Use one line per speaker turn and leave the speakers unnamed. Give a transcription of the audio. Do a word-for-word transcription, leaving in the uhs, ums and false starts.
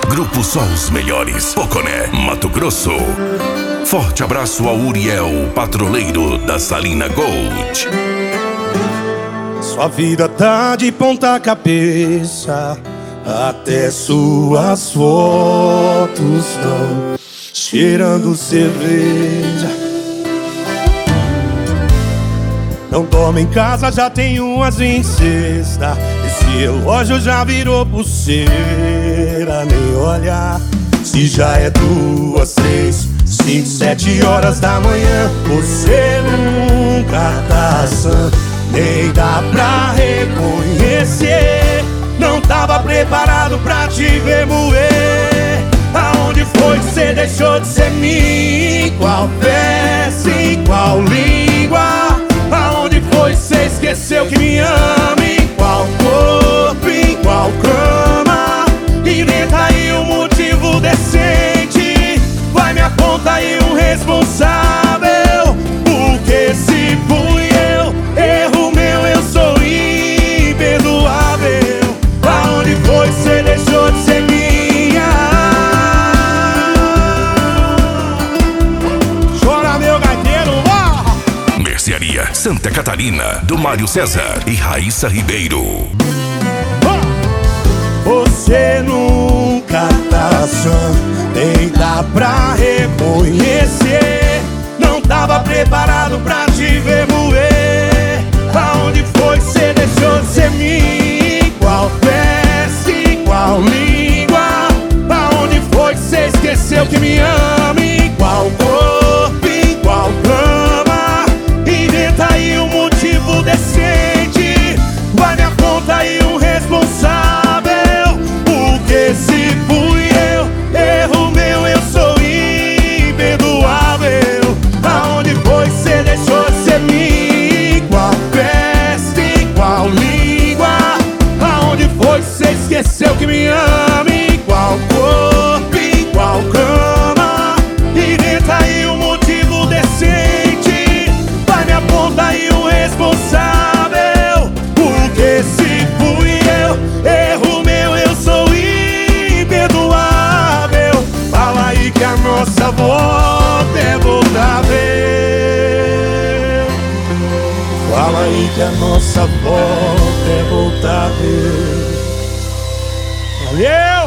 Grupo Só os Melhores, Poconé, Mato Grosso. Forte abraço ao Uriel, patroleiro da Salina Gold.
Sua vida tá de ponta cabeça, até suas fotos estão cheirando cerveja. Não dorme em casa, já tem umas em cesta. Esse relógio já virou pulseira. Nem olha se já é duas, três, cinco, sete horas da manhã. Você nunca tá sã, nem dá pra reconhecer. Não tava preparado pra te ver moer. Aonde foi que você deixou de ser mim? Qual peça, em qual língua? Aonde foi que você esqueceu que me ama? Em qual corpo, em qual cama? Inventa aí um motivo decente. Vai, me aponta aí um responsável. Porque se fui eu, erro meu, eu sou imperdoável. Aonde foi que você deixou de ser minha? Chora, meu gaiteiro, ó!
Mercearia Santa Catarina, do Mário César e Raíssa Ribeiro.
Você nunca tá sã, nem dá pra reconhecer. Não tava preparado pra te ver moer. Aonde foi que você deixou de ser mim? Qual peça, em qual língua? Aonde foi que você esqueceu que me ama? Em qual corpo, em qual cama? Inventa aí um motivo decente. Vai, me aponta aí um responsável. Porque se fui eu, erro meu, eu sou imperdoável. Aonde foi que você deixou de ser mim? Qual peça, em qual língua? Aonde foi que você esqueceu que me ama? Em qual corpo, em qual cama? Inventa aí um motivo decente. Vai, me aponta aí um responsável. Porque se fui eu, erro meu, eu sou imperdoável. Fala aí que a nossa volta é voltável. Fala aí que a nossa volta é voltável. Valeu!